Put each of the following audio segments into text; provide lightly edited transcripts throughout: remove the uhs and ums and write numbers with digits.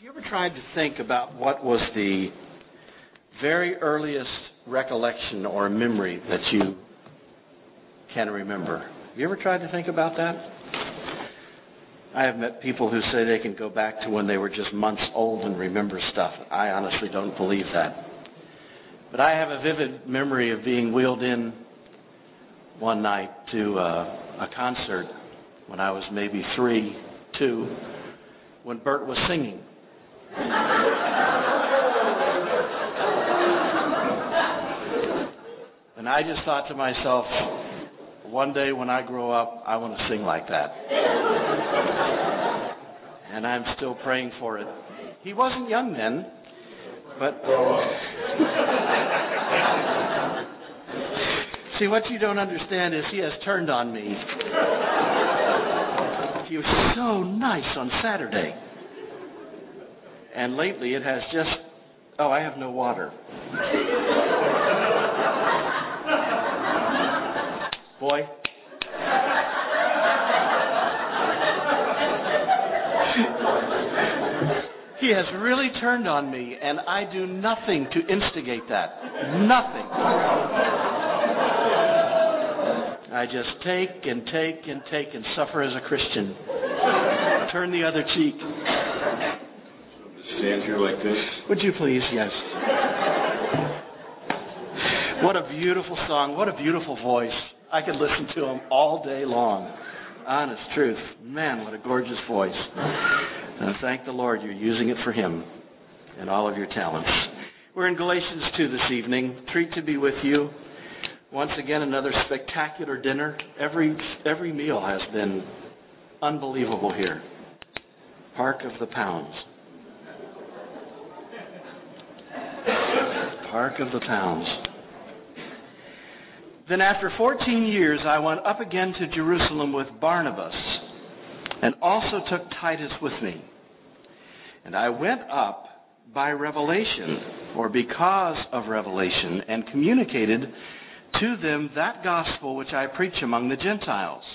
You ever tried to think about what was the very earliest recollection or memory that you can remember? Have you ever tried to think about that? I have met people who say they can go back to when they were just months old and remember stuff. I honestly don't believe that. But I have a vivid memory of being wheeled in one night to a concert when I was maybe 2, when Bert was singing. And I just thought to myself, one day when I grow up, I want to sing like that. And I'm still praying for it. He wasn't young then, but... See, what you don't understand is he has turned on me. He was so nice on Saturday. And lately it has just... Oh, I have no water. Boy. He has really turned on me, and I do nothing to instigate that. Nothing. I just take and take and take and suffer as a Christian. Turn the other cheek. Stand here like this. Would you please? Yes. What a beautiful song. What a beautiful voice. I could listen to him all day long. Honest truth. Man, what a gorgeous voice. And thank the Lord you're using it for him and all of your talents. We're in Galatians 2 this evening. Treat to be with you. Once again, another spectacular dinner. Every meal has been unbelievable here. Park of the Pounds. Park of the Pounds. Then after 14 years, I went up again to Jerusalem with Barnabas, and also took Titus with me. And I went up by revelation, or because of revelation, and communicated to them that gospel which I preach among the Gentiles,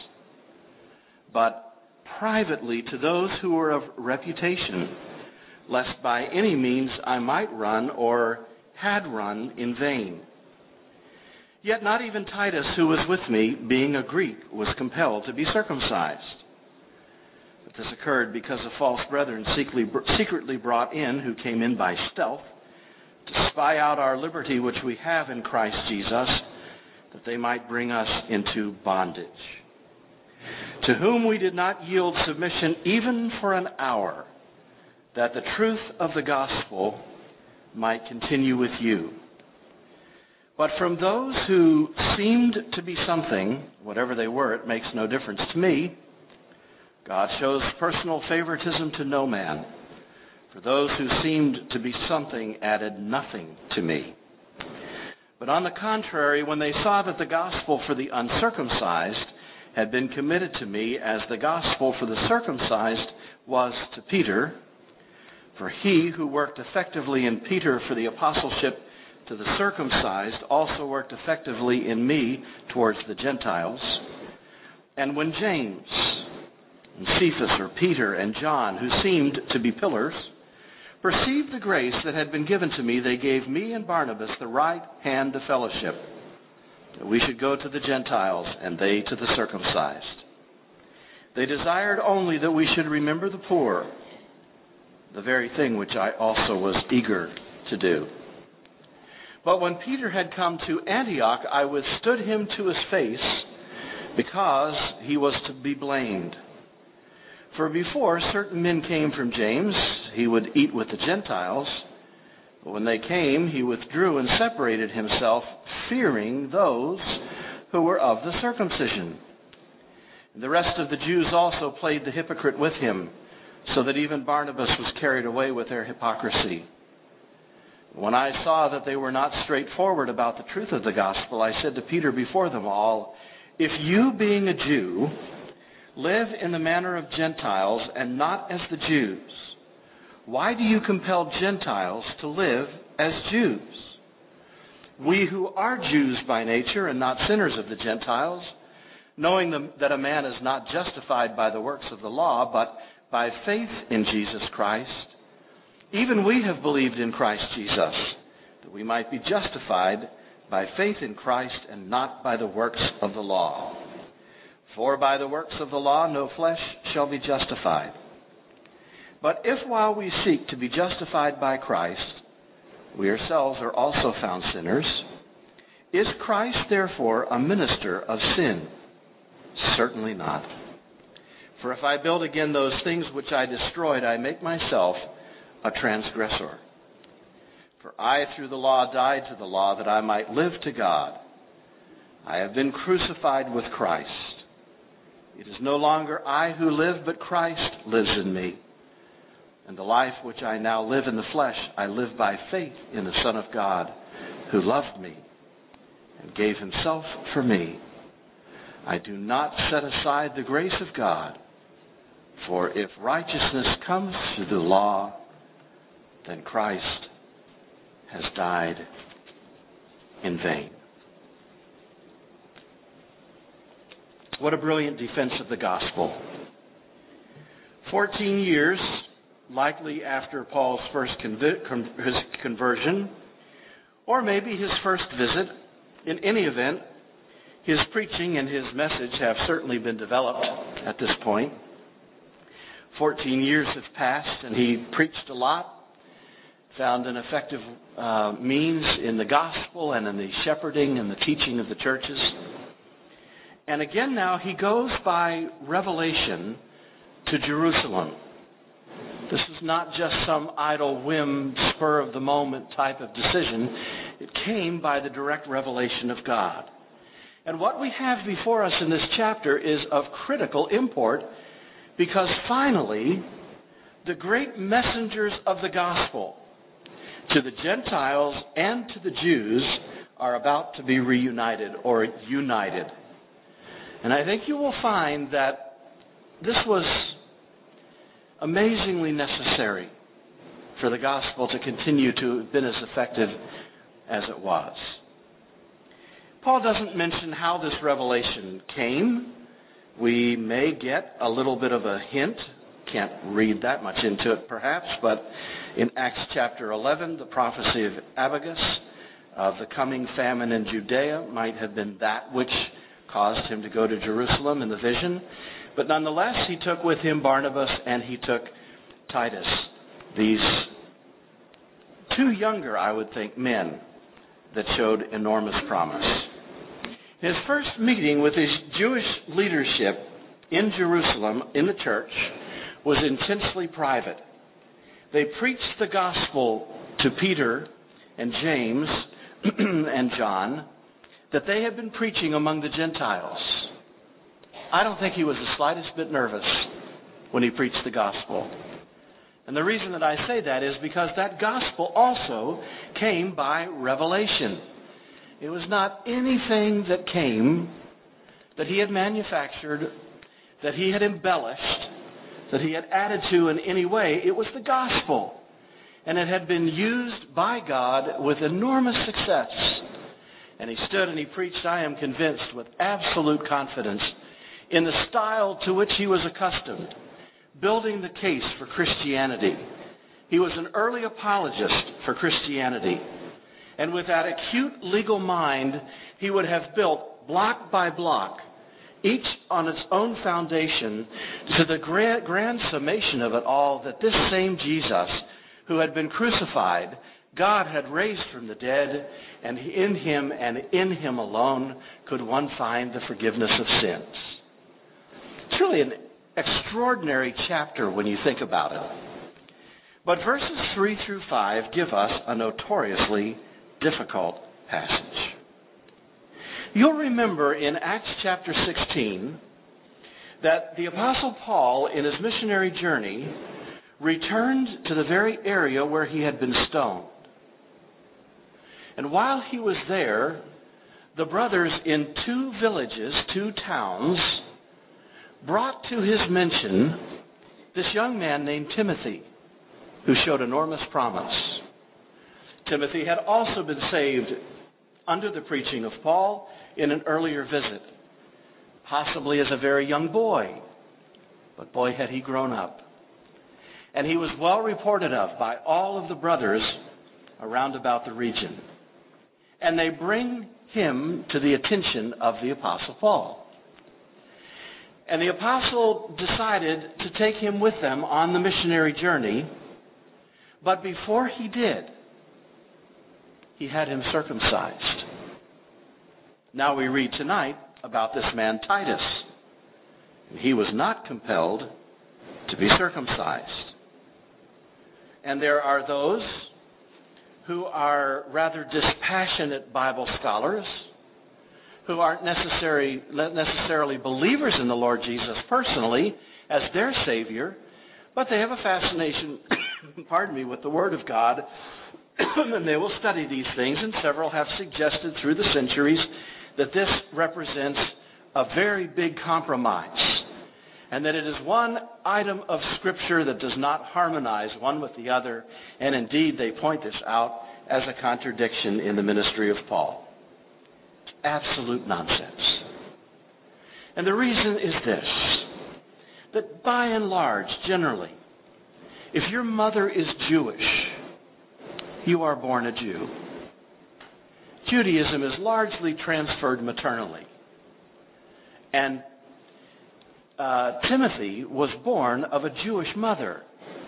but privately to those who were of reputation, lest by any means I might run or had run in vain. Yet not even Titus, who was with me, being a Greek, was compelled to be circumcised. But this occurred because of false brethren secretly brought in, who came in by stealth, to spy out our liberty which we have in Christ Jesus, that they might bring us into bondage. To whom we did not yield submission even for an hour, that the truth of the gospel might continue with you. But from those who seemed to be something, whatever they were, it makes no difference to me, God shows personal favoritism to no man. For those who seemed to be something added nothing to me. But on the contrary, when they saw that the gospel for the uncircumcised had been committed to me as the gospel for the circumcised was to Peter, for he who worked effectively in Peter for the apostleship to the circumcised also worked effectively in me towards the Gentiles. And when James and Cephas, or Peter and John, who seemed to be pillars, perceived the grace that had been given to me, they gave me and Barnabas the right hand to fellowship, that we should go to the Gentiles and they to the circumcised. They desired only that we should remember the poor, the very thing which I also was eager to do. But when Peter had come to Antioch, I withstood him to his face, because he was to be blamed. For before certain men came from James, he would eat with the Gentiles. But when they came, he withdrew and separated himself, fearing those who were of the circumcision. And the rest of the Jews also played the hypocrite with him, so that even Barnabas was carried away with their hypocrisy. When I saw that they were not straightforward about the truth of the gospel, I said to Peter before them all, if you, being a Jew, live in the manner of Gentiles and not as the Jews, why do you compel Gentiles to live as Jews? We who are Jews by nature and not sinners of the Gentiles, knowing that a man is not justified by the works of the law, but by faith in Jesus Christ, Even we have believed in Christ Jesus, that we might be justified by faith in Christ and not by the works of the law. For by the works of the law no flesh shall be justified. But if while we seek to be justified by Christ, we ourselves are also found sinners, is Christ therefore a minister of sin? Certainly not. For if I build again those things which I destroyed, I make myself a transgressor. For I through the law died to the law that I might live to God. I have been crucified with Christ. It is no longer I who live, but Christ lives in me. And the life which I now live in the flesh, I live by faith in the Son of God, who loved me and gave himself for me. I do not set aside the grace of God, for if righteousness comes through the law, then Christ has died in vain. What a brilliant defense of the gospel. 14 years, likely after Paul's first his conversion, or maybe his first visit. In any event, his preaching and his message have certainly been developed at this point. 14 years have passed, and he preached a lot, found an effective means in the gospel and in the shepherding and the teaching of the churches. And again now he goes by revelation to Jerusalem. This is not just some idle whim, spur of the moment type of decision. It came by the direct revelation of God. And what we have before us in this chapter is of critical import, because finally the great messengers of the gospel to the Gentiles and to the Jews are about to be reunited or united. And I think you will find that this was amazingly necessary for the gospel to continue to have been as effective as it was. Paul doesn't mention how this revelation came. We may get a little bit of a hint. Can't read that much into it perhaps, but in Acts chapter 11, the prophecy of Abagus, of the coming famine in Judea, might have been that which caused him to go to Jerusalem in the vision. But nonetheless, he took with him Barnabas and he took Titus, these two younger, I would think, men that showed enormous promise. His first meeting with his Jewish leadership in Jerusalem, in the church, was intensely private. They preached the gospel to Peter and James and John that they had been preaching among the Gentiles. I don't think he was the slightest bit nervous when he preached the gospel. And the reason that I say that is because that gospel also came by revelation. It was not anything that came that he had manufactured, that he had embellished, that he had added to in any way. It was the gospel. And it had been used by God with enormous success. And he stood and he preached, I am convinced, with absolute confidence, in the style to which he was accustomed, building the case for Christianity. He was an early apologist for Christianity. And with that acute legal mind, he would have built block by block, each on its own foundation, to the grand summation of it all, that this same Jesus, who had been crucified, God had raised from the dead, and in him and in him alone could one find the forgiveness of sins. It's really an extraordinary chapter when you think about it. But verses 3 through 5 give us a notoriously difficult passage. You'll remember in Acts chapter 16 that the Apostle Paul, in his missionary journey, returned to the very area where he had been stoned. And while he was there, the brothers in two villages, two towns, brought to his mention this young man named Timothy, who showed enormous promise. Timothy had also been saved under the preaching of Paul in an earlier visit, possibly as a very young boy. But boy, had he grown up. and he was well reported of by all of the brothers around about the region. And they bring him to the attention of the Apostle Paul. And the apostle decided to take him with them on the missionary journey, but before he did, he had him circumcised. Now we read tonight about this man Titus. He was not compelled to be circumcised. And there are those who are rather dispassionate Bible scholars who aren't necessarily believers in the Lord Jesus personally as their Savior, but they have a fascination, with the Word of God, and they will study these things, and several have suggested through the centuries that this represents a very big compromise, and that it is one item of Scripture that does not harmonize one with the other, and indeed they point this out as a contradiction in the ministry of Paul. It's absolute nonsense. And the reason is this, that by and large, generally, if your mother is Jewish, you are born a Jew. Judaism is largely transferred maternally. And Timothy was born of a Jewish mother,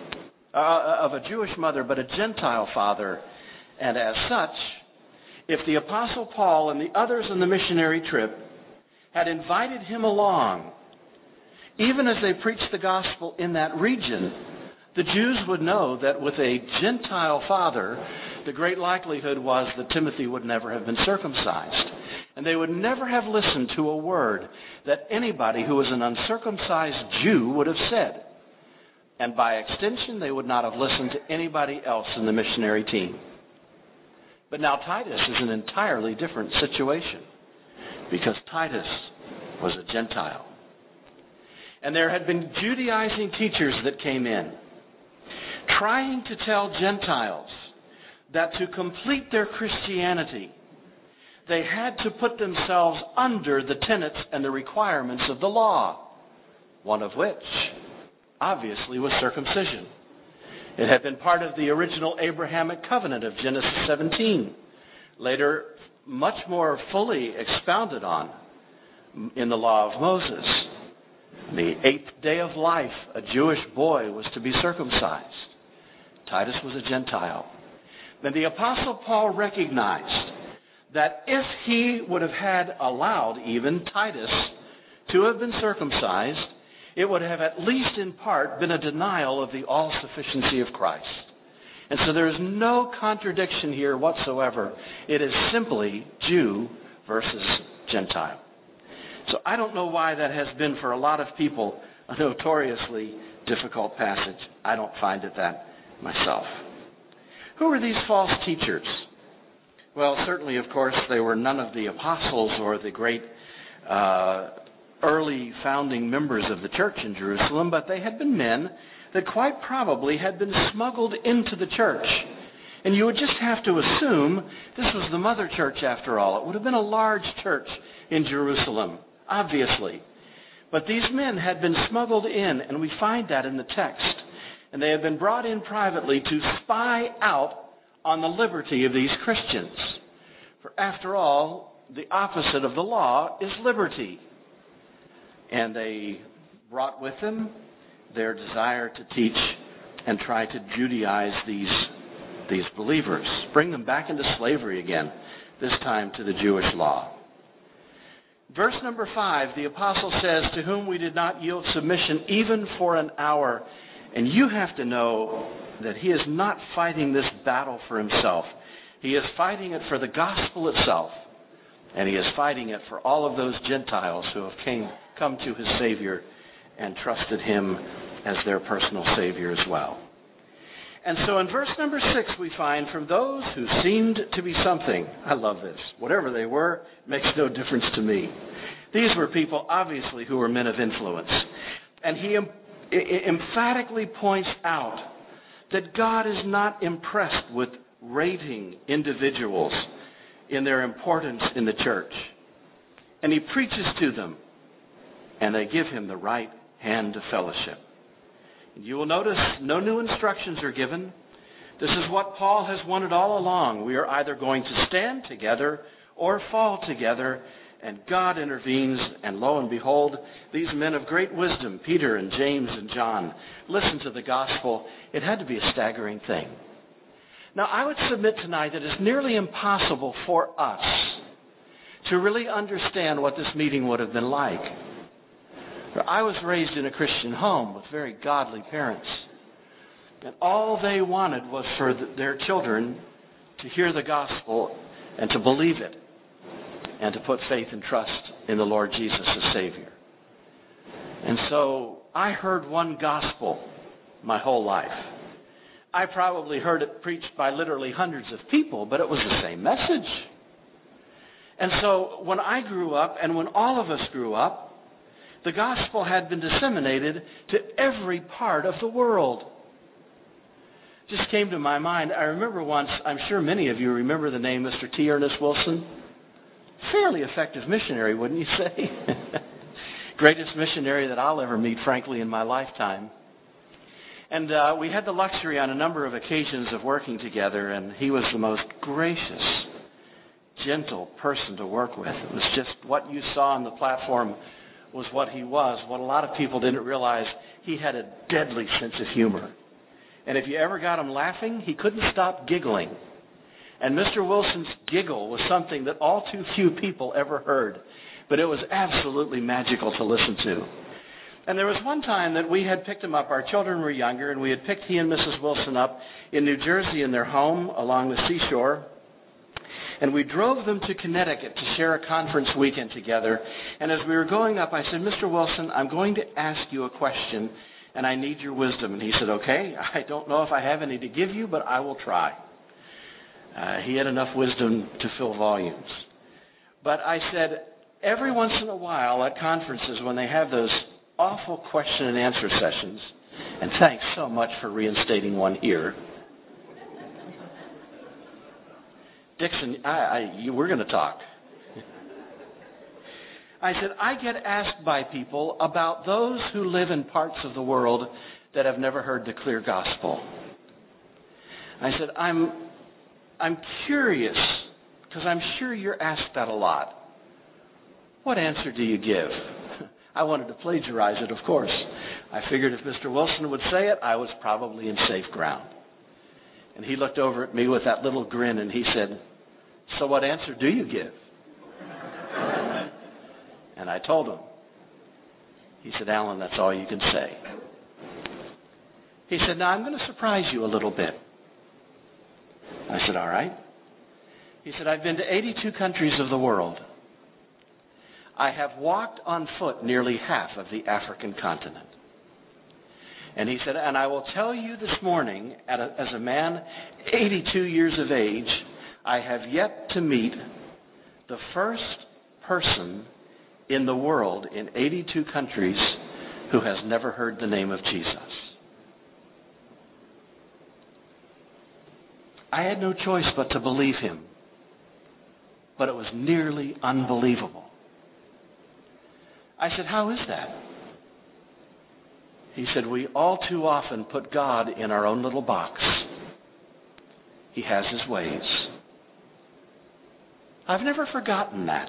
but a Gentile father. And as such, if the Apostle Paul and the others on the missionary trip had invited him along, even as they preached the gospel in that region, the Jews would know that with a Gentile father, the great likelihood was that Timothy would never have been circumcised. And they would never have listened to a word that anybody who was an uncircumcised Jew would have said. And by extension, they would not have listened to anybody else in the missionary team. But now Titus is an entirely different situation, because Titus was a Gentile. And there had been Judaizing teachers that came in, trying to tell Gentiles that to complete their Christianity, they had to put themselves under the tenets and the requirements of the law, one of which, obviously, was circumcision. It had been part of the original Abrahamic covenant of Genesis 17, later much more fully expounded on in the law of Moses. The 8th day of life, a Jewish boy was to be circumcised. Titus was a Gentile. And the Apostle Paul recognized that if he would have had allowed even Titus to have been circumcised, it would have at least in part been a denial of the all-sufficiency of Christ. And so there is no contradiction here whatsoever. It is simply Jew versus Gentile. So I don't know why that has been for a lot of people a notoriously difficult passage. I don't find it that myself. Who are these false teachers? Well, certainly, of course, they were none of the apostles or the great early founding members of the church in Jerusalem, but they had been men that quite probably had been smuggled into the church. And you would just have to assume this was the mother church after all. It would have been a large church in Jerusalem, obviously. But these men had been smuggled in, and we find that in the text. And they had been brought in privately to spy out on the liberty of these Christians. For after all, the opposite of the law is liberty. And they brought with them their desire to teach and try to Judaize these believers, bring them back into slavery again, this time to the Jewish law. Verse number 5, the apostle says, to whom we did not yield submission even for an hour. And you have to know that he is not fighting this battle for himself. He is fighting it for the gospel itself. And he is fighting it for all of those Gentiles who have come to his Savior and trusted him as their personal Savior as well. And so in verse number 6 we find, from those who seemed to be something, I love this, whatever they were, makes no difference to me. These were people, obviously, who were men of influence. And he emphatically points out that God is not impressed with rating individuals in their importance in the church. And he preaches to them, and they give him the right hand of fellowship. You will notice no new instructions are given. This is what Paul has wanted all along. We are either going to stand together or fall together, and God intervenes, and lo and behold, these men of great wisdom, Peter and James and John, listen to the gospel. It had to be a staggering thing. Now, I would submit tonight that it's nearly impossible for us to really understand what this meeting would have been like. I was raised in a Christian home with very godly parents, and all they wanted was for their children to hear the gospel and to believe it and to put faith and trust in the Lord Jesus as Savior. And so I heard one gospel my whole life. I probably heard it preached by literally hundreds of people, but it was the same message. And so when I grew up, and when all of us grew up, the gospel had been disseminated to every part of the world. Just came to my mind, I remember once, I'm sure many of you remember the name Mr. T. Ernest Wilson. Fairly effective missionary, wouldn't you say? Greatest missionary that I'll ever meet, frankly, in my lifetime. And we had the luxury on a number of occasions of working together, and he was the most gracious, gentle person to work with. It was just what you saw on the platform was what he was. What a lot of people didn't realize, he had a deadly sense of humor. And if you ever got him laughing, he couldn't stop giggling. And Mr. Wilson's giggle was something that all too few people ever heard. But it was absolutely magical to listen to. And there was one time that we had picked him up. Our children were younger, and we had picked he and Mrs. Wilson up in New Jersey in their home along the seashore. And we drove them to Connecticut to share a conference weekend together. And as we were going up, I said, Mr. Wilson, I'm going to ask you a question, and I need your wisdom. And he said, okay, I don't know if I have any to give you, but I will try. He had enough wisdom to fill volumes. But I said, every once in a while at conferences when they have those awful question and answer sessions, and thanks so much for reinstating one here. Dixon, we're going to talk. I said, I get asked by people about those who live in parts of the world that have never heard the clear gospel. I said, I'm curious, because I'm sure you're asked that a lot. What answer do you give? I wanted to plagiarize it, of course. I figured if Mr. Wilson would say it, I was probably in safe ground. And he looked over at me with that little grin, and he said, so what answer do you give? And I told him. He said, Alan, that's all you can say. He said, now I'm going to surprise you a little bit. I said, all right. He said, I've been to 82 countries of the world. I have walked on foot nearly half of the African continent. And he said, and I will tell you this morning, as a man 82 years of age, I have yet to meet the first person in the world in 82 countries who has never heard the name of Jesus. I had no choice but to believe him. But it was nearly unbelievable. I said, how is that? He said, we all too often put God in our own little box. He has his ways. I've never forgotten that.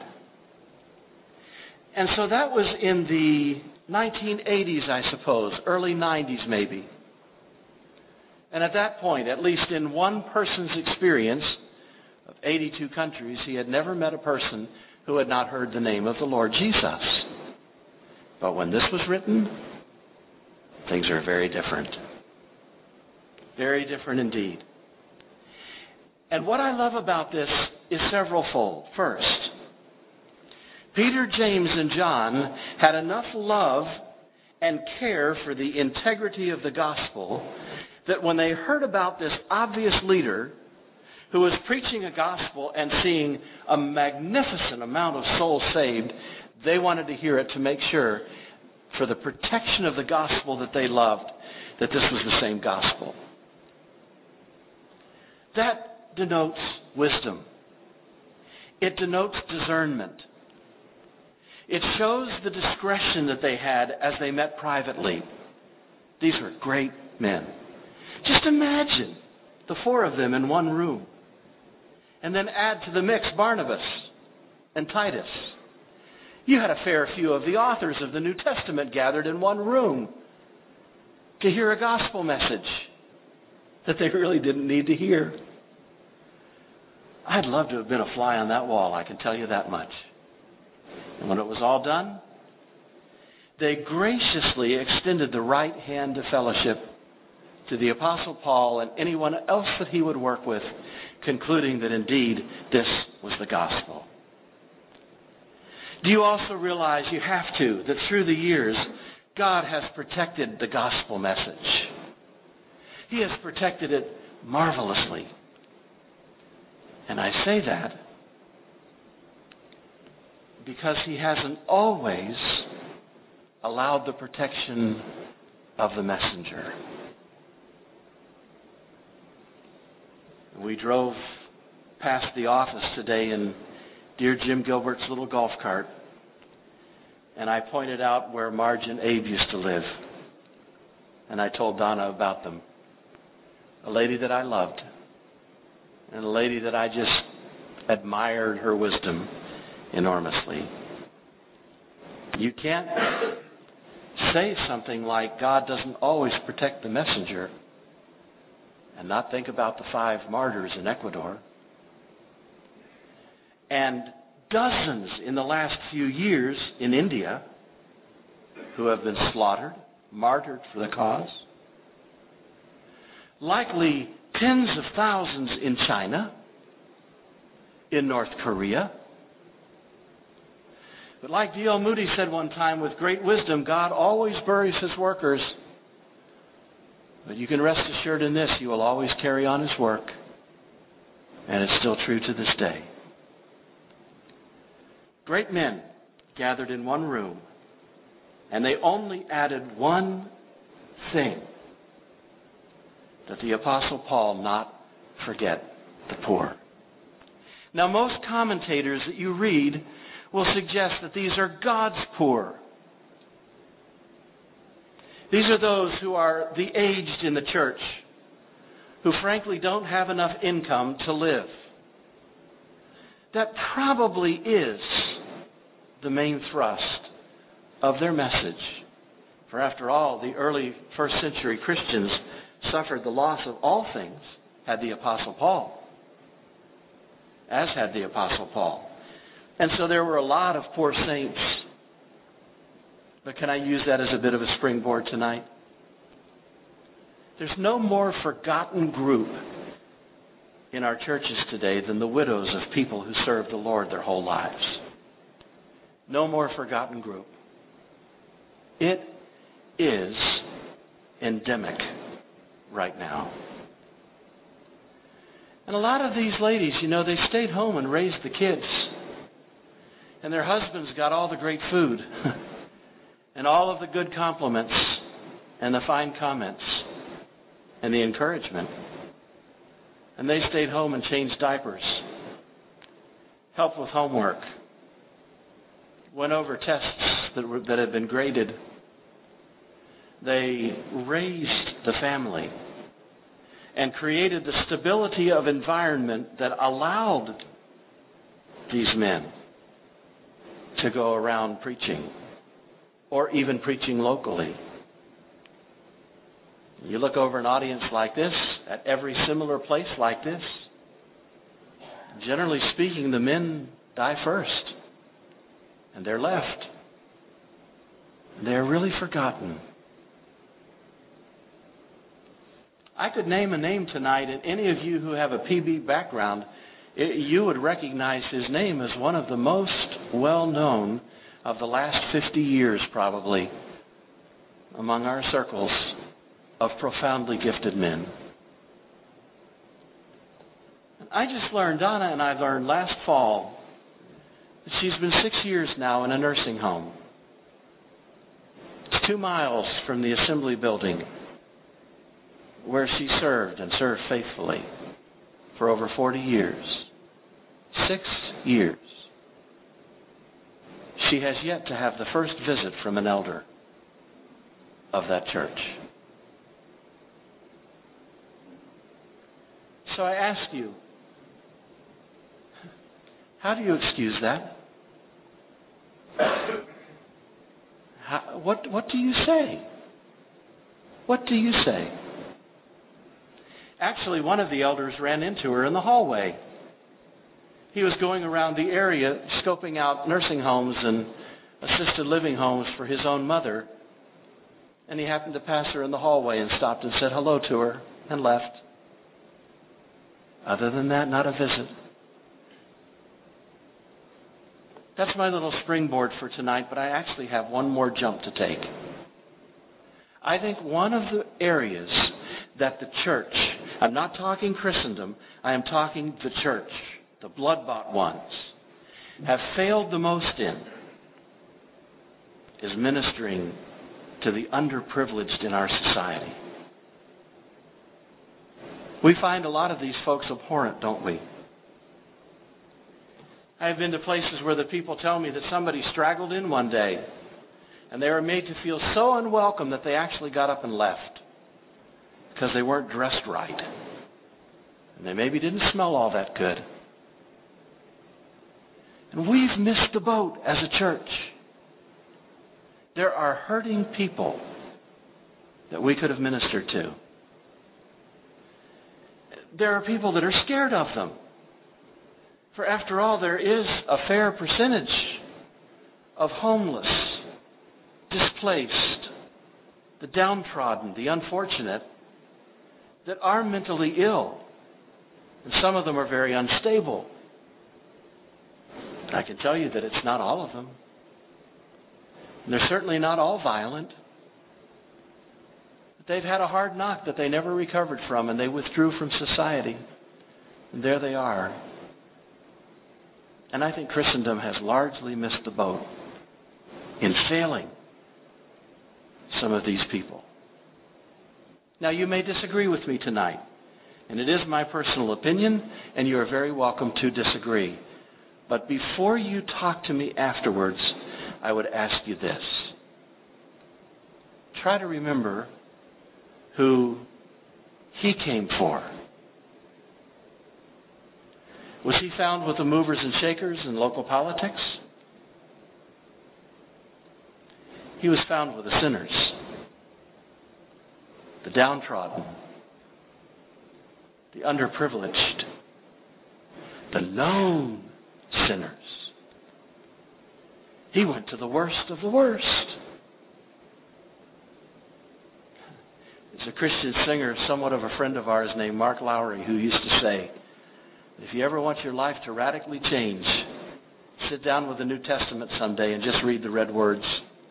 And so that was in the 1980s, I suppose, early 90s maybe. And at that point, at least in one person's experience of 82 countries, he had never met a person who had not heard the name of the Lord Jesus. But when this was written, things are very different. Very different indeed. And what I love about this is severalfold. First, Peter, James, and John had enough love and care for the integrity of the gospel that when they heard about this obvious leader who was preaching a gospel and seeing a magnificent amount of souls saved, they wanted to hear it to make sure, for the protection of the gospel that they loved, that this was the same gospel. That denotes wisdom. It denotes discernment. It shows the discretion that they had as they met privately These were great men. Just imagine the four of them in one room. And then add to the mix Barnabas and Titus. You had a fair few of the authors of the New Testament gathered in one room to hear a gospel message that they really didn't need to hear. I'd love to have been a fly on that wall, I can tell you that much. And when it was all done, they graciously extended the right hand of fellowship to the Apostle Paul and anyone else that he would work with, concluding that indeed this was the gospel. Do you also realize you have to, that through the years, God has protected the gospel message? He has protected it marvelously. And I say that because He hasn't always allowed the protection of the messenger. We drove past the office today in dear Jim Gilbert's little golf cart, and I pointed out where Marge and Abe used to live. And I told Donna about them. A lady that I loved, and a lady that I just admired her wisdom enormously. You can't say something like God doesn't always protect the messenger and not think about the 5 martyrs in Ecuador. And dozens in the last few years in India who have been slaughtered, martyred for the cause. Likely tens of thousands in China, in North Korea. But like D.L. Moody said one time, with great wisdom, God always buries His workers. But you can rest assured in this, He will always carry on His work. And it's still true to this day. Great men gathered in one room, and they only added one thing, that the Apostle Paul not forget the poor. Now, most commentators that you read will suggest that these are God's poor. These are those who are the aged in the church, who frankly don't have enough income to live. That probably is the main thrust of their message. For after all, the early first century Christians suffered the loss of all things, had the Apostle Paul. As had the Apostle Paul. And so there were a lot of poor saints. But can I use that as a bit of a springboard tonight? There's no more forgotten group in our churches today than the widows of people who served the Lord their whole lives. No more forgotten group. It is endemic right now. And a lot of these ladies, they stayed home and raised the kids. And their husbands got all the great food and all of the good compliments and the fine comments and the encouragement. And they stayed home and changed diapers, helped with homework, went over tests that had been graded. They raised the family and created the stability of environment that allowed these men to go around preaching, or even preaching locally. You look over an audience like this, at every similar place like this, generally speaking, the men die first, and they're left. They're really forgotten. I could name a name tonight, and any of you who have a PB background, you would recognize his name as one of the most well-known of the last 50 years, probably, among our circles of profoundly gifted men. I just learned, Donna and I learned last fall, that she's been 6 years now in a nursing home. It's 2 miles from the assembly building where she served and served faithfully for over 40 years. 6 years. She has yet to have the first visit from an elder of that church. So I ask you, how do you excuse that? What do you say? What do you say? Actually, one of the elders ran into her in the hallway. He was going around the area scoping out nursing homes and assisted living homes for his own mother. And he happened to pass her in the hallway and stopped and said hello to her and left. Other than that, not a visit. That's my little springboard for tonight, but I actually have one more jump to take. I think one of the areas that the church, I'm not talking Christendom, I am talking the church, the blood-bought ones, have failed the most in is ministering to the underprivileged in our society. We find a lot of these folks abhorrent, don't we? I've been to places where the people tell me that somebody straggled in one day and they were made to feel so unwelcome that they actually got up and left because they weren't dressed right. And they maybe didn't smell all that good. And we've missed the boat as a church. There are hurting people that we could have ministered to. There are people that are scared of them. For after all, there is a fair percentage of homeless, displaced, the downtrodden, the unfortunate, that are mentally ill. And some of them are very unstable. I can tell you that it's not all of them. And they're certainly not all violent. But they've had a hard knock that they never recovered from, and they withdrew from society. And there they are. And I think Christendom has largely missed the boat in failing some of these people. Now, you may disagree with me tonight, and it is my personal opinion, and you are very welcome to disagree. But before you talk to me afterwards, I would ask you this. Try to remember who he came for. Was he found with the movers and shakers in local politics? He was found with the sinners, the downtrodden, the underprivileged, the known sinners. He went to the worst of the worst. There's a Christian singer, somewhat of a friend of ours named Mark Lowry, who used to say, if you ever want your life to radically change, sit down with the New Testament someday and just read the red words.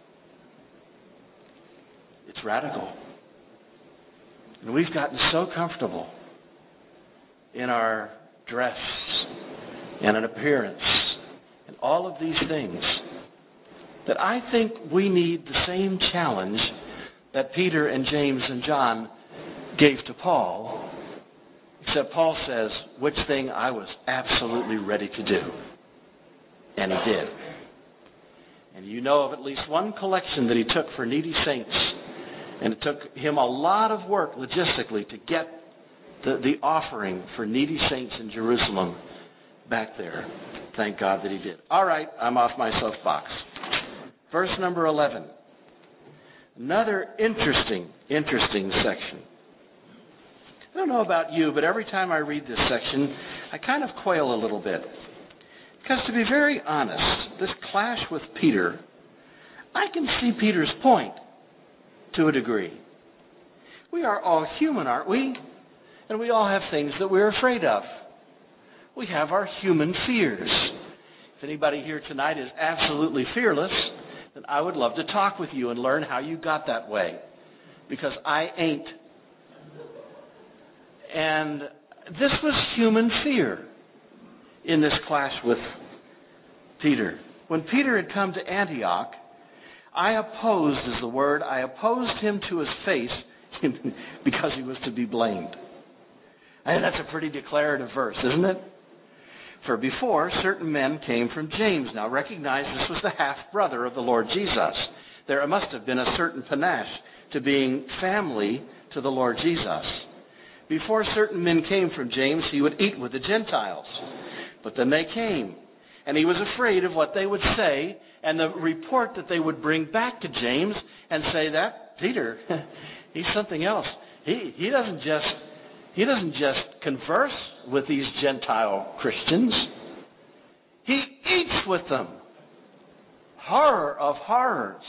It's radical. And we've gotten so comfortable in our dress and an appearance and all of these things that I think we need the same challenge that Peter and James and John gave to Paul. Except Paul says, which thing I was absolutely ready to do. And he did. And you know of at least one collection that he took for needy saints. And it took him a lot of work logistically to get the offering for needy saints in Jerusalem back there. Thank God that he did. All right, I'm off my soapbox. Verse number 11. Another interesting section. I don't know about you, but every time I read this section, I kind of quail a little bit. Because to be very honest, this clash with Peter, I can see Peter's point to a degree. We are all human, aren't we? And we all have things that we're afraid of. We have our human fears. If anybody here tonight is absolutely fearless, then I would love to talk with you and learn how you got that way. Because I ain't. And this was human fear in this clash with Peter. When Peter had come to Antioch, I opposed him to his face because he was to be blamed. And that's a pretty declarative verse, isn't it? For before, certain men came from James. Now recognize this was the half-brother of the Lord Jesus. There must have been a certain panache to being family to the Lord Jesus. Before certain men came from James, he would eat with the Gentiles. But then they came, and he was afraid of what they would say and the report that they would bring back to James and say that Peter, he's something else. He doesn't just converse with these Gentile Christians. He eats with them. Horror of horrors.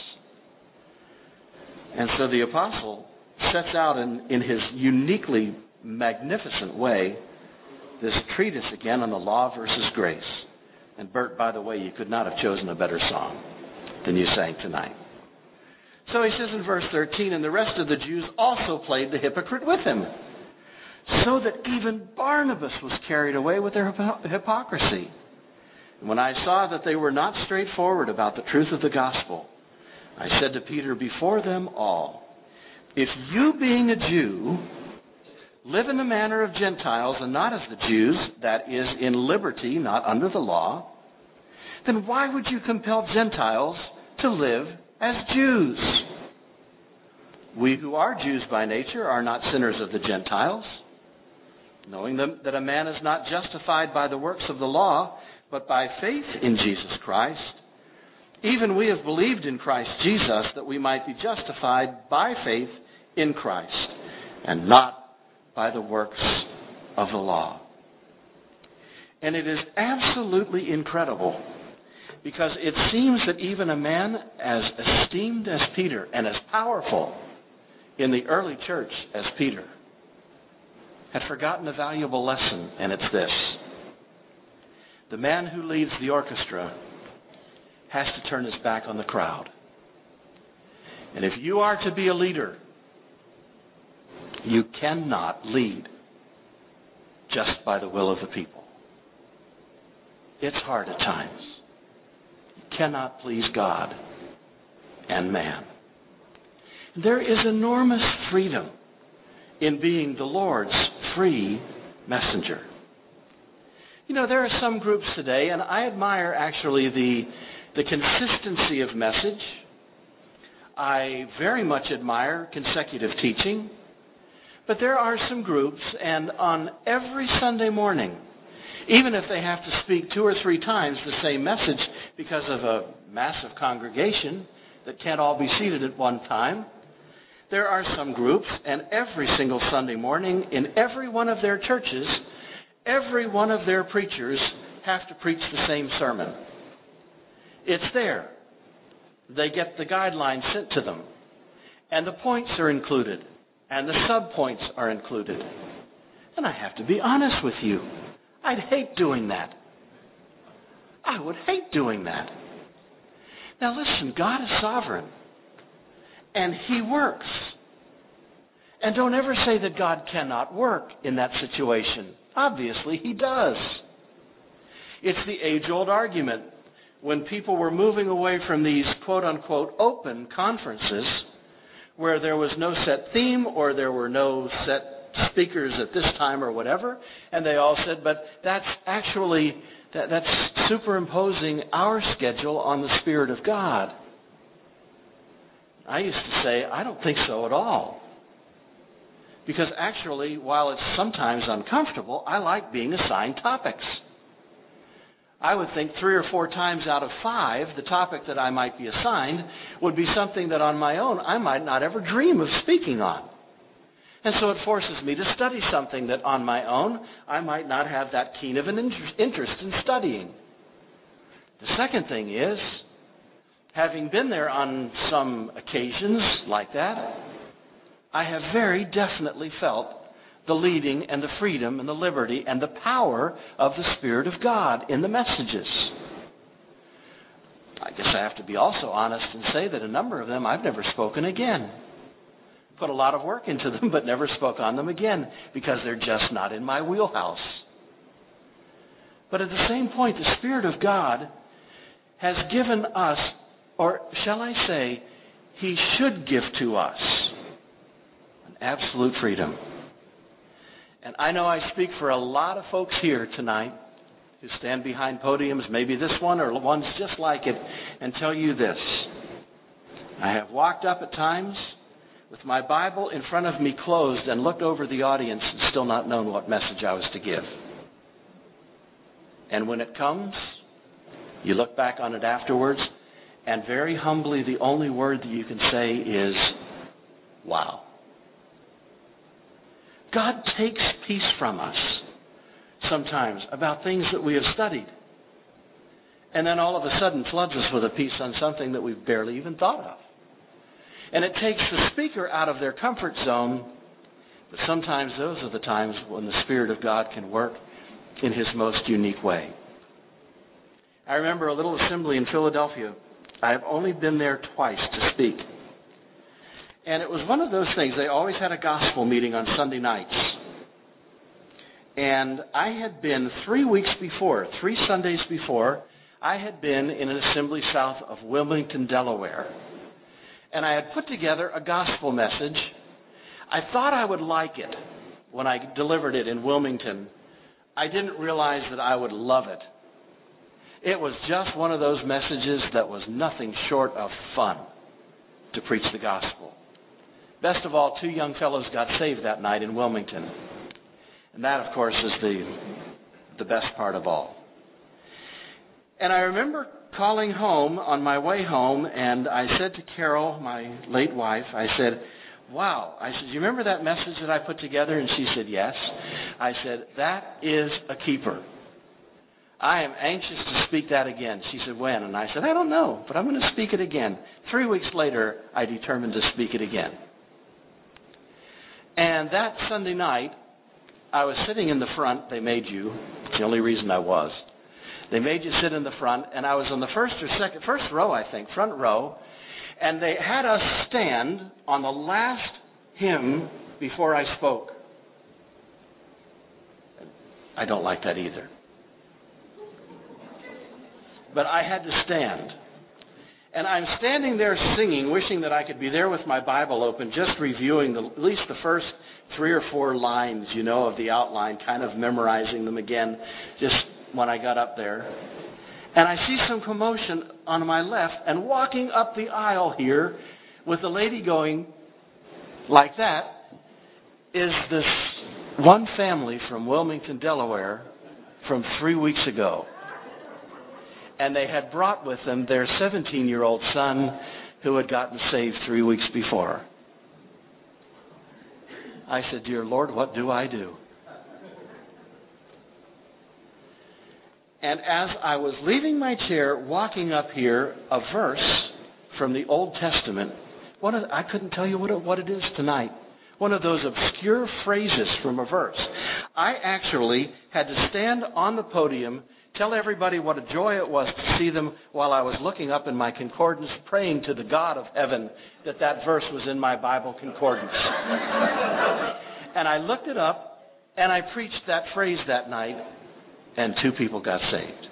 And so the apostle sets out in his uniquely magnificent way this treatise again on the law versus grace. And Bert, by the way, you could not have chosen a better song than you sang tonight. So he says in verse 13, and the rest of the Jews also played the hypocrite with him, so that even Barnabas was carried away with their hypocrisy. And when I saw that they were not straightforward about the truth of the gospel, I said to Peter before them all, if you being a Jew live in the manner of Gentiles and not as the Jews, that is, in liberty, not under the law, then why would you compel Gentiles to live as Jews? We who are Jews by nature are not sinners of the Gentiles, knowing that a man is not justified by the works of the law, but by faith in Jesus Christ. Even we have believed in Christ Jesus that we might be justified by faith in Christ, and not by the works of the law. And it is absolutely incredible, because it seems that even a man as esteemed as Peter and as powerful in the early church as Peter had forgotten a valuable lesson, and it's this. The man who leads the orchestra has to turn his back on the crowd. And if you are to be a leader, you cannot lead just by the will of the people. It's hard at times. You cannot please God and man. There is enormous freedom in being the Lord's free messenger. You know, there are some groups today, and I admire actually the consistency of message. I very much admire consecutive teaching. But there are some groups, and on every Sunday morning, even if they have to speak 2 or 3 times the same message because of a massive congregation that can't all be seated at one time, there are some groups, and every single Sunday morning in every one of their churches, every one of their preachers have to preach the same sermon. It's there. They get the guidelines sent to them, and the points are included. And the sub-points are included. And I have to be honest with you. I'd hate doing that. I would hate doing that. Now listen, God is sovereign. And He works. And don't ever say that God cannot work in that situation. Obviously, He does. It's the age-old argument. When people were moving away from these quote-unquote open conferences, where there was no set theme or there were no set speakers at this time or whatever, and they all said, but that's actually, that's superimposing our schedule on the Spirit of God. I used to say, I don't think so at all. Because actually, while it's sometimes uncomfortable, I like being assigned topics. I would think 3 or 4 times out of 5, the topic that I might be assigned would be something that on my own I might not ever dream of speaking on. And so it forces me to study something that on my own I might not have that keen of an interest in studying. The second thing is, having been there on some occasions like that, I have very definitely felt the leading and the freedom and the liberty and the power of the Spirit of God in the messages. I guess I have to be also honest and say that a number of them I've never spoken again. Put a lot of work into them, but never spoke on them again because they're just not in my wheelhouse. But at the same point, the Spirit of God has given us, or shall I say, He should give to us an absolute freedom. And I know I speak for a lot of folks here tonight who stand behind podiums, maybe this one or ones just like it, and tell you this. I have walked up at times with my Bible in front of me closed and looked over the audience and still not known what message I was to give. And when it comes, you look back on it afterwards, and very humbly, the only word that you can say is, wow. God takes peace from us sometimes about things that we have studied. And then all of a sudden floods us with a peace on something that we've barely even thought of. And it takes the speaker out of their comfort zone, but sometimes those are the times when the Spirit of God can work in His most unique way. I remember a little assembly in Philadelphia. I've only been there twice to speak. And it was one of those things. They always had a gospel meeting on Sunday nights. And I had been 3 Sundays before, I had been in an assembly south of Wilmington, Delaware. And I had put together a gospel message. I thought I would like it when I delivered it in Wilmington. I didn't realize that I would love it. It was just one of those messages that was nothing short of fun to preach the gospel. Best of all, 2 young fellows got saved that night in Wilmington. And that, of course, is the best part of all. And I remember calling home on my way home, and I said to Carol, my late wife, I said, wow. I said, do you remember that message that I put together? And she said, yes. I said, that is a keeper. I am anxious to speak that again. She said, when? And I said, I don't know, but I'm going to speak it again. 3 weeks later, I determined to speak it again. And that Sunday night, I was sitting in the front. They made you. It's the only reason I was. They made you sit in the front, and I was on the first row, I think, front row, and they had us stand on the last hymn before I spoke. I don't like that either. But I had to stand. And I'm standing there singing, wishing that I could be there with my Bible open, just reviewing at least the first 3 or 4 lines, of the outline, kind of memorizing them again, just when I got up there. And I see some commotion on my left, and walking up the aisle here with a lady going like that is this one family from Wilmington, Delaware, from 3 weeks ago. And they had brought with them their 17-year-old son who had gotten saved 3 weeks before. I said, dear Lord, what do I do? And as I was leaving my chair, walking up here, a verse from the Old Testament, I couldn't tell you what it is tonight. One of those obscure phrases from a verse. I actually had to stand on the podium, tell everybody what a joy it was to see them while I was looking up in my concordance, praying to the God of heaven that verse was in my Bible concordance. And I looked it up, and I preached that phrase that night, and 2 people got saved.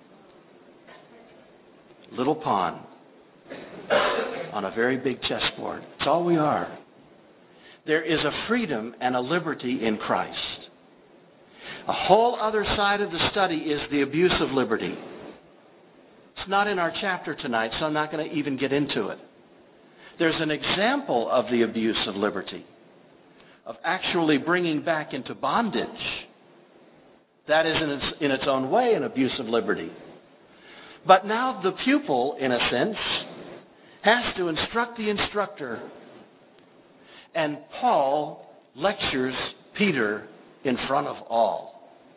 Little pawn on a very big chessboard. It's all we are. There is a freedom and a liberty in Christ. A whole other side of the study is the abuse of liberty. It's not in our chapter tonight, so I'm not going to even get into it. There's an example of the abuse of liberty, of actually bringing back into bondage. That is in its own way an abuse of liberty. But now the pupil, in a sense, has to instruct the instructor. And Paul lectures Peter in front of all.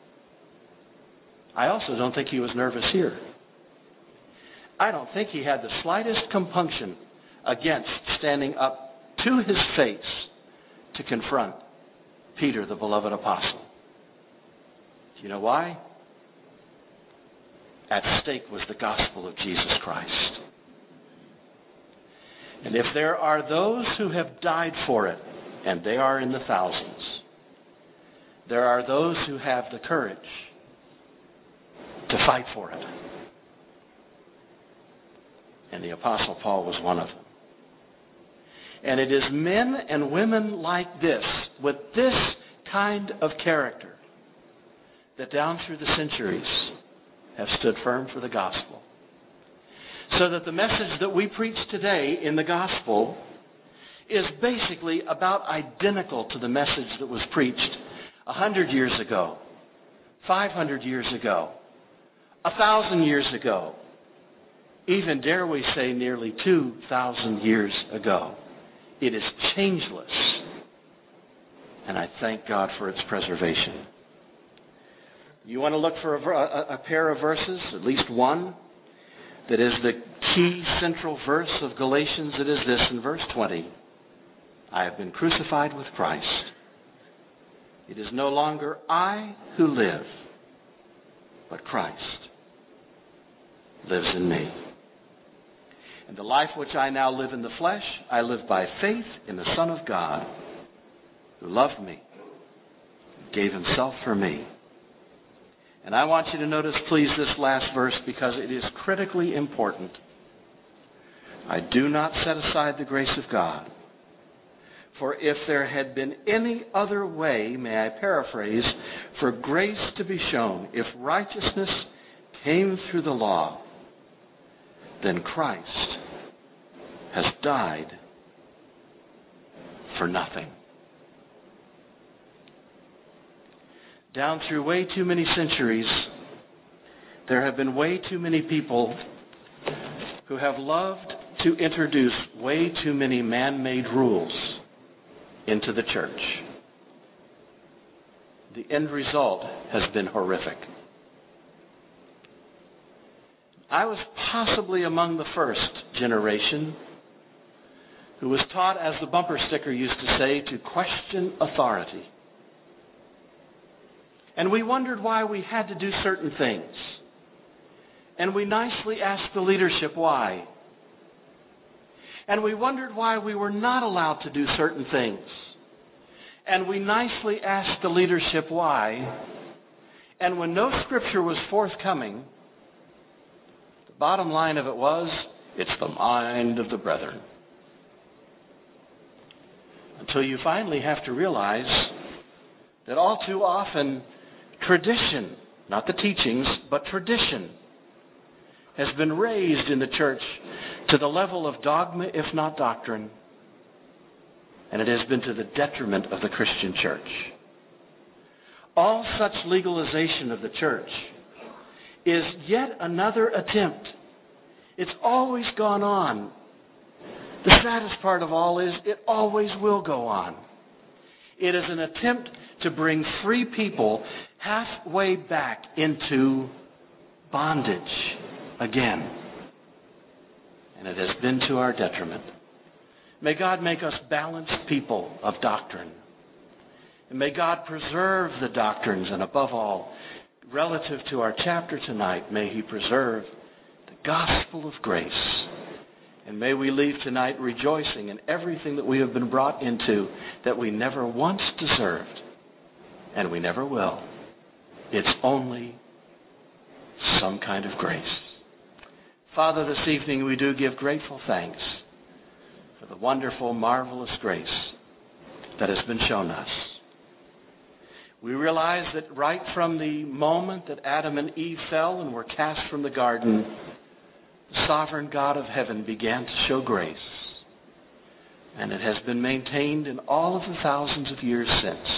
I also don't think he was nervous here. I don't think he had the slightest compunction against standing up to his face to confront Peter, the beloved apostle. Do you know why? At stake was the gospel of Jesus Christ. And if there are those who have died for it, and they are in the thousands, there are those who have the courage to fight for it. And the Apostle Paul was one of them. And it is men and women like this, with this kind of character, that down through the centuries have stood firm for the gospel. So that the message that we preach today in the gospel is basically about identical to the message that was preached 100 years ago, 500 years ago, 1,000 years ago, even, dare we say, nearly 2,000 years ago. It is changeless, and I thank God for its preservation. You want to look for a pair of verses, at least one, that is the key central verse of Galatians. It is this in verse 20. I have been crucified with Christ. It is no longer I who live, but Christ lives in me. And the life which I now live in the flesh, I live by faith in the Son of God, who loved me, gave himself for me. And I want you to notice, please, this last verse, because it is critically important. I do not set aside the grace of God. For if there had been any other way, may I paraphrase, for grace to be shown, if righteousness came through the law, then Christ has died for nothing. Down through way too many centuries, there have been way too many people who have loved to introduce way too many man-made rules into the church. The end result has been horrific. I was possibly among the first generation who was taught, as the bumper sticker used to say, to question authority. And we wondered why we had to do certain things. And we nicely asked the leadership why. And we wondered why we were not allowed to do certain things. And we nicely asked the leadership why. And when no scripture was forthcoming, the bottom line of it was, it's the mind of the brethren. Until you finally have to realize that all too often, tradition, not the teachings, but tradition, has been raised in the church to the level of dogma, if not doctrine. And it has been to the detriment of the Christian church. All such legalization of the church is yet another attempt. It's always gone on. The saddest part of all is it always will go on. It is an attempt to bring free people halfway back into bondage again. And it has been to our detriment. May God make us balanced people of doctrine. And may God preserve the doctrines, and above all, relative to our chapter tonight, may He preserve the gospel of grace. And may we leave tonight rejoicing in everything that we have been brought into that we never once deserved, and we never will. It's only some kind of grace. Father, this evening we do give grateful thanks for the wonderful, marvelous grace that has been shown us. We realize that right from the moment that Adam and Eve fell and were cast from the garden, the sovereign God of heaven began to show grace. And it has been maintained in all of the thousands of years since.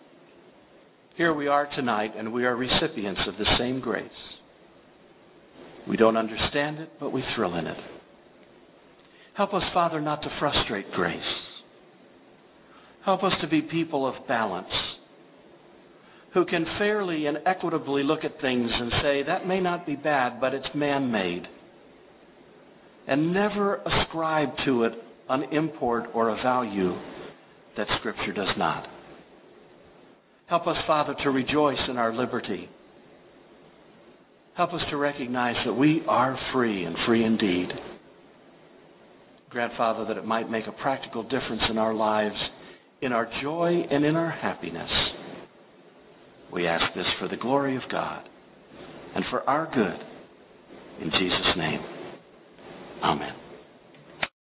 Here we are tonight, and we are recipients of the same grace. We don't understand it, but we thrill in it. Help us, Father, not to frustrate grace. Help us to be people of balance, who can fairly and equitably look at things and say, that may not be bad, but it's man-made. And never ascribe to it an import or a value that Scripture does not. Help us, Father, to rejoice in our liberty. Help us to recognize that we are free and free indeed. Grant, Father, that it might make a practical difference in our lives, in our joy and in our happiness. We ask this for the glory of God and for our good. In Jesus' name, amen.